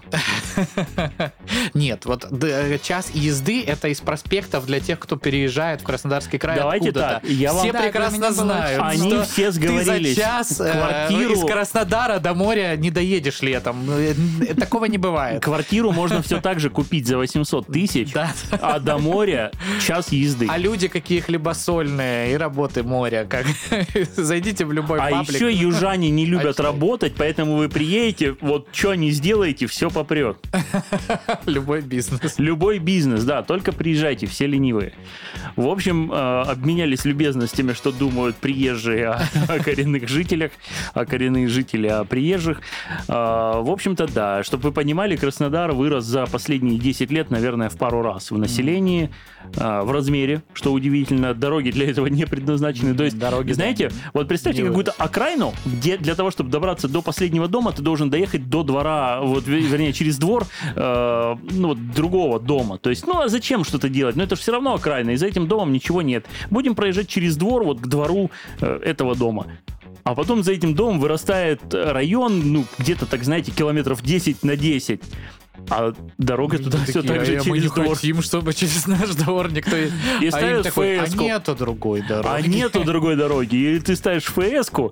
Нет, вот час езды — это из проспектов для тех, кто переезжает в Краснодарский край Давайте откуда-то. Так, я все вам... прекрасно да, знают, они что все сговорились. Ты за час квартиру... из Краснодара до моря не доедешь летом. Такого не бывает. Квартиру можно все так же купить за восемьсот тысяч, да. а до моря час езды. А люди какие хлебосольные и работы моря. Как... Зайдите в любой а паблик. А еще южане не любят а работать, поэтому вы приедете, вот что не сделаете, все попрет. Любой бизнес. Любой бизнес, да, только приезжайте, все ленивые. В общем, обменялись любезностями, что думают приезжие о, о коренных жителях, о коренных жителей о приезжих. В общем-то, да, чтобы вы понимали, Краснодар вырос за последние десять лет, наверное, в пару раз в населении, в размере, что удивительно, дороги для этого не предназначены. То есть, дороги, знаете, да, вот представьте какую-то окраину, где для того, чтобы добраться до последнего дома, ты должен доехать до двора, вот, вернее, через двор э, ну, вот, другого дома. То есть, ну, а зачем что-то делать? Ну, это же все равно окраина, и за этим домом ничего нет. Будем проезжать через двор, вот, к двору э, этого дома. А потом за этим домом вырастает район, ну, где-то, так знаете, километров десять на десять. А дорога туда все так же через мы не двор. хотим, чтобы через наш двор никто... И а ставят такой, ФС-ку. А нету другой дороги. А нету другой дороги. И ты ставишь ФС-ку,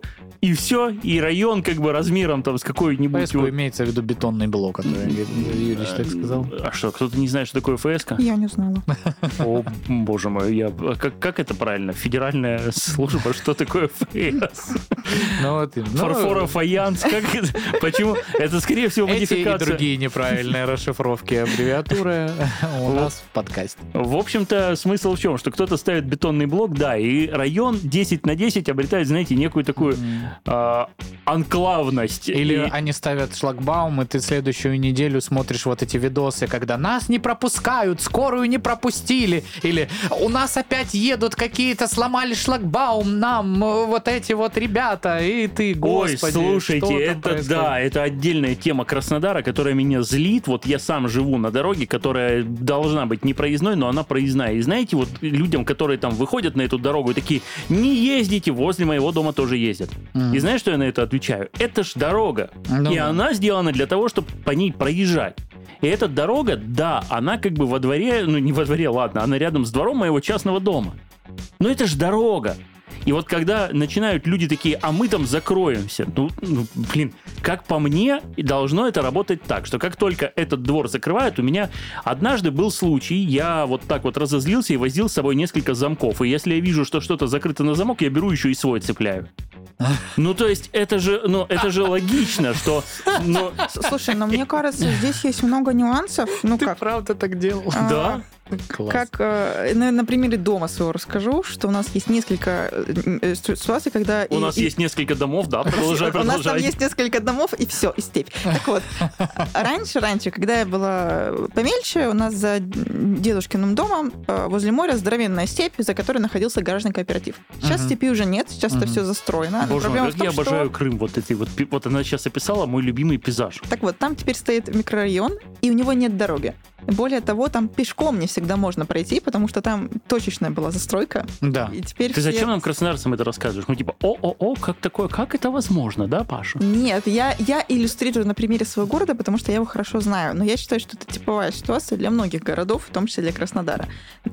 и все, и район как бы размером там с какой-нибудь... эф эс ку имеется в виду бетонный блок, а Юрий так сказал. А что, кто-то не знает, что такое эф эс ка? Я не знала. О, боже мой, я... Как, как это правильно? Федеральная служба, что такое эф эс? Ну, вот, ну, Фарфорофаянс, как это? Почему? Это, скорее всего, модификация. Эти и другие неправильные расшифровки аббревиатуры у нас в подкасте. В общем-то, смысл в чем? Что кто-то ставит бетонный блок, да, и район десять на десять обретает, знаете, некую такую э, анклавность. Или и... они ставят шлагбаум, и ты следующую неделю смотришь вот эти видосы, когда нас не пропускают, скорую не пропустили, или у нас опять едут какие-то, сломали шлагбаум нам, вот эти вот ребята, и ты, господи, ой, слушайте, это происходит? Да, это отдельная тема Краснодара, которая меня злит. Вот я сам живу на дороге, которая должна быть не проездной, но она проездная. И знаете, вот людям, которые там выходят на эту дорогу и такие, не ездите, возле моего дома тоже ездят. Mm. И знаешь, что я на это отвечаю? Это ж дорога. Ну, и да. она сделана для того, чтобы по ней проезжать. И эта дорога, да, она как бы во дворе, ну не во дворе, ладно, она рядом с двором моего частного дома. Но это ж дорога. И вот когда начинают люди такие, а мы там закроемся, ну, ну, блин, как по мне, должно это работать так, что как только этот двор закрывают, у меня однажды был случай, я вот так вот разозлился и возил с собой несколько замков, и если я вижу, что что-то закрыто на замок, я беру еще и свой цепляю. Ну, то есть, это же, ну, это же логично, что... Ну... Слушай, но мне кажется, здесь есть много нюансов. Ну, Ты как? правда так делал? А, да? Класс. Как э, на, на примере дома своего расскажу, что у нас есть несколько э, ситуаций, когда... У и, нас и... есть несколько домов, да, продолжай, продолжай. У нас там есть несколько домов, и все, и степь. Так вот, раньше, раньше, когда я была помельче, у нас за дедушкиным домом возле моря здоровенная степь, за которой находился гаражный кооператив. Сейчас uh-huh. степи уже нет, сейчас uh-huh. это все застроено. Боже мой, как том, я что... обожаю Крым. Вот, эти, вот, вот она сейчас описала мой любимый пейзаж. Так вот, там теперь стоит микрорайон, и у него нет дороги. Более того, там пешком не всегда можно пройти, потому что там точечная была застройка. Да. И теперь Ты все... зачем нам, краснодарцам, это рассказываешь? Ну, типа, о-о-о, как такое, как это возможно, да, Паша? Нет, я, я иллюстрирую на примере своего города, потому что я его хорошо знаю. Но я считаю, что это типовая ситуация для многих городов, в том числе для Краснодара.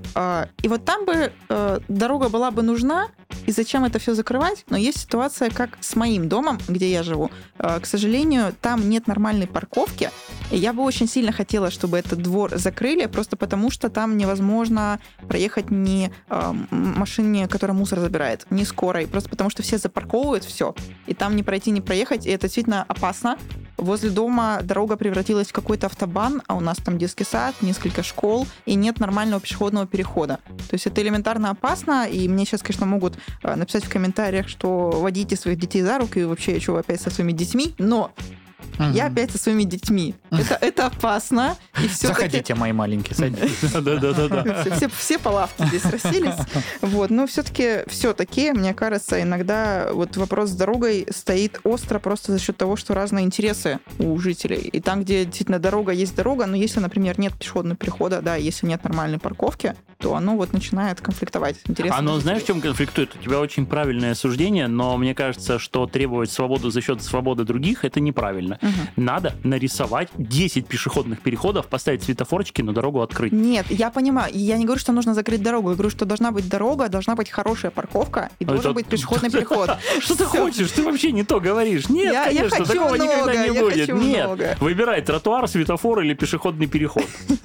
И вот там бы дорога была бы нужна, и зачем это все закрывать? Но есть ситуация, как с моим домом, где я живу. К сожалению, там нет нормальной парковки. И я бы очень сильно хотела, чтобы этот двор закрыли, просто потому что там невозможно проехать ни э, машине, которая мусор забирает, ни скорой, просто потому что все запарковывают все, и там не пройти, не проехать, и это действительно опасно. Возле дома дорога превратилась в какой-то автобан, а у нас там детский сад, несколько школ, и нет нормального пешеходного перехода. То есть это элементарно опасно, и мне сейчас, конечно, могут э, написать в комментариях, что водите своих детей за руку, и вообще, что вы опять со своими детьми, но Uh-huh. я опять со своими детьми. Это, это опасно. И заходите, мои маленькие, садитесь. Все, все по лавке здесь расселись. Вот. Но все-таки, все-таки, мне кажется, иногда вот вопрос с дорогой стоит остро просто за счет того, что разные интересы у жителей. И там, где действительно дорога есть дорога, но если, например, нет пешеходного перехода, да, если нет нормальной парковки, то оно вот начинает конфликтовать. Интересно. Оно, знаешь, в чем конфликтует? У тебя очень правильное суждение, но мне кажется, что требовать свободу за счет свободы других — это неправильно. Угу. Надо нарисовать десять пешеходных переходов, поставить светофорчики, но дорогу открыть. Нет, я понимаю. Я не говорю, что нужно закрыть дорогу. Я говорю, что должна быть дорога, должна быть хорошая парковка и должен это... быть пешеходный переход. Что ты хочешь? Ты вообще не то говоришь. Нет, я, конечно, я такого много, никогда не будет. Нет, много. Выбирай тротуар, светофор или пешеходный переход.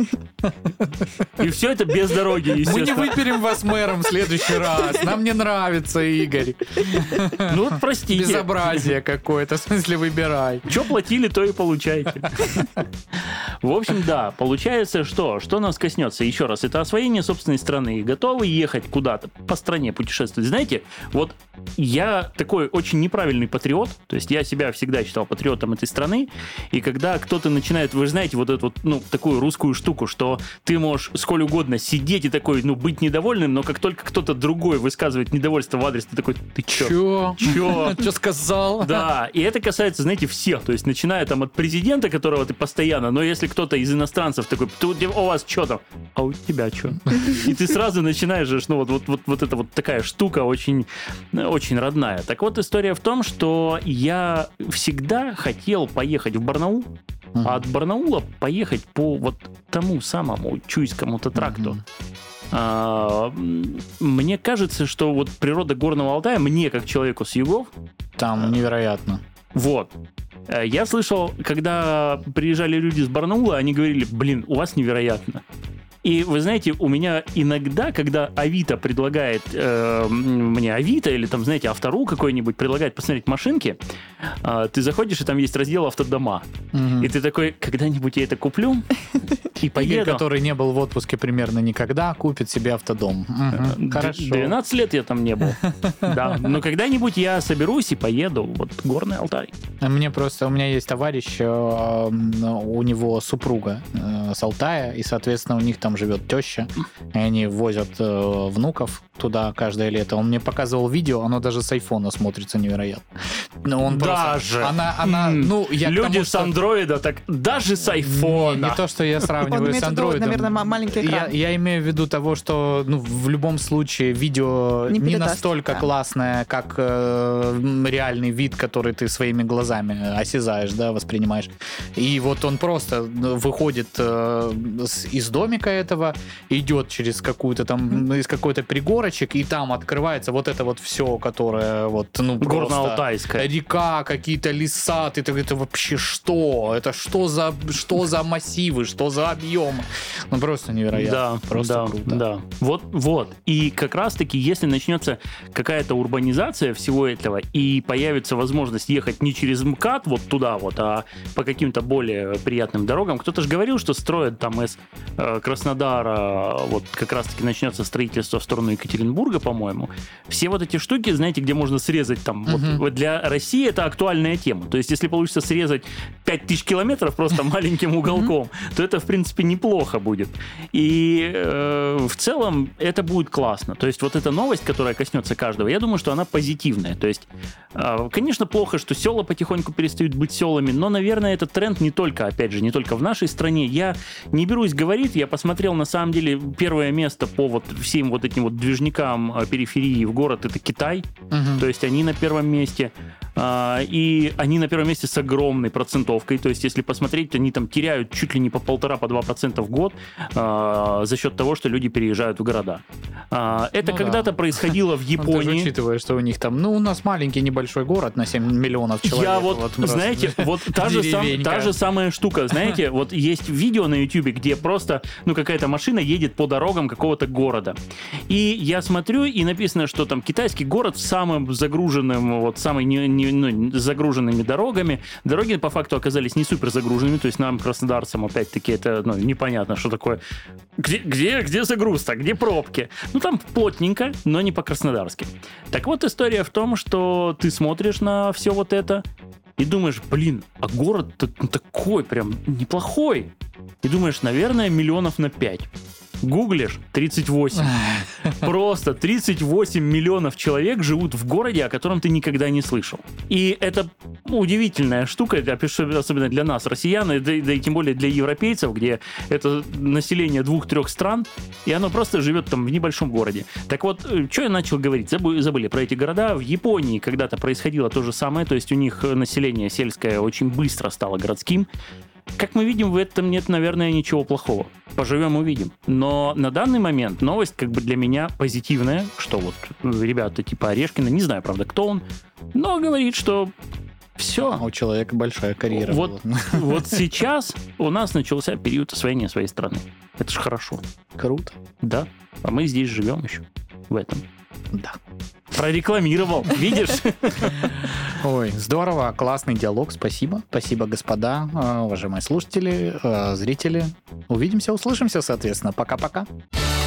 И все это без дороги, естественно. Мы не выберем вас мэром в следующий раз. Нам не нравится, Игорь. Ну, простите. Безобразие какое-то, в смысле, выбирай. Че платили, то и получаете. В общем, да, получается, что? Что нас коснется? Еще раз, это освоение собственной страны. Готовы ехать куда-то по стране путешествовать? Знаете, вот я такой очень неправильный патриот, то есть я себя всегда считал патриотом этой страны, и когда кто-то начинает, вы же знаете, вот эту вот, ну, такую русскую штуку, что ты можешь сколь угодно сидеть и такой, ну, быть недовольным, но как только кто-то другой высказывает недовольство в адрес, ты такой, ты чё? Чё? Чё? Чё сказал? Да, и это касается, знаете, всех, то есть начиная там от президента, которого ты постоянно, но если кто-то из иностранцев такой, у вас что там? А у тебя что? И ты сразу начинаешь, ну, вот, вот, вот, вот это вот такая штука очень, очень родная. Так вот, история в том, что я всегда хотел поехать в Барнаул, uh-huh. а от Барнаула поехать по вот тому самому Чуйскому-то тракту. Uh-huh. А, мне кажется, что вот природа Горного Алтая, мне, как человеку с югов, Там невероятно. Вот. Я слышал, когда приезжали люди с Барнаула, они говорили, блин, у вас невероятно. И вы знаете, у меня иногда, когда Авито предлагает э, мне Авито или там, знаете, Автору какой-нибудь предлагает посмотреть машинки, э, ты заходишь, и там есть раздел автодома. Угу. И ты такой, когда-нибудь я это куплю и поеду. Игорь, который не был в отпуске примерно никогда, купит себе автодом. Угу. Хорошо. двенадцать лет я там не был. Да. Но когда-нибудь я соберусь и поеду. Вот Горный Алтай. Мне просто, у меня есть товарищ, у него супруга с Алтая, и, соответственно, у них там живет теща, и они возят э, внуков туда каждое лето. Он мне показывал видео, оно даже с айфона смотрится невероятно. Но он даже просто, она, она, ну, я люди тому, с что... андроида, так даже с айфона. Не, не то, что я сравниваю с андроидом. Наверное, маленький экран. Я, я имею в виду того, что ну, в любом случае видео не, не настолько да. классное, как э, реальный вид, который ты своими глазами осязаешь, да, воспринимаешь. И вот он просто выходит э, из домика этого, идет через какую-то там, из какой-то пригорочек, и там открывается вот это вот все, которое вот, ну, Горно-Алтайское. Река, какие-то леса, ты такой, это вообще что? Это что за, что за массивы, что за объемы? Ну, просто невероятно. Да, просто да, круто. Да. Вот, вот. И как раз-таки, если начнется какая-то урбанизация всего этого, и появится возможность ехать не через МКАД вот туда вот, а по каким-то более приятным дорогам. Кто-то же говорил, что строят там из э, Краснодара, вот как раз-таки начнется строительство в сторону Екатеринбурга, по-моему. Все вот эти штуки, знаете, где можно срезать там, uh-huh. вот, вот для России это актуальная тема. То есть, если получится срезать пять тысяч километров просто маленьким уголком, то это, в принципе, неплохо будет. И э, в целом это будет классно. То есть, вот эта новость, которая коснется каждого, я думаю, что она позитивная. То есть, э, конечно, плохо, что села потихоньку перестают быть селами, но, наверное, этот тренд не только, опять же, не только в нашей стране. Я не берусь говорить, я посмотрел, на самом деле, первое место по вот всем вот этим вот движникам периферии в город — это Китай. Uh-huh. То есть, они на первом месте. И они на первом месте с огромной процентовкой. То есть, если посмотреть, они там теряют чуть ли не по полтора, по два процента в год за счет того, что люди переезжают в города. Это ну когда-то да. происходило в Японии. Даже учитывая, что у них там, ну, у нас маленький небольшой город на семь миллионов человек. Я вот, вот знаете, вот та же, сам, та же самая штука, знаете, вот есть видео на YouTube, где просто, ну, какая-то машина едет по дорогам какого-то города. И я смотрю, и написано, что там китайский город с самым загруженным, вот, самой не, не, ну, загруженными дорогами. Дороги по факту оказались не супер загруженными, то есть нам, краснодарцам, опять-таки, это, ну, непонятно, что такое. Где, где, где загрузка, где пробки? Ну, там плотненько, но не по-краснодарски. Так вот, история в том, что ты смотришь на все вот это и думаешь, блин, а город такой прям неплохой. И думаешь, наверное, миллионов на пять. Гуглишь тридцать восемь. Просто тридцать восемь миллионов человек живут в городе, о котором ты никогда не слышал. И это удивительная штука, особенно для нас, россиян, да и тем более для европейцев, где это население двух-трех стран, и оно просто живет там в небольшом городе. Так вот, что я начал говорить? Забыли про эти города. В Японии когда-то происходило то же самое, то есть у них население сельское очень быстро стало городским. Как мы видим, в этом нет, наверное, ничего плохого. Поживем — увидим. Но на данный момент новость как бы для меня позитивная, что вот ребята типа Орешкина, не знаю, правда, кто он, но говорит, что все. А у человека большая карьера вот, была. Вот сейчас у нас начался период освоения своей страны. Это ж хорошо. Круто. Да. А мы здесь живем еще в этом. Да. Прорекламировал, видишь? Ой, здорово, классный диалог, спасибо. Спасибо, господа, уважаемые слушатели, зрители. Увидимся, услышимся, соответственно. Пока-пока.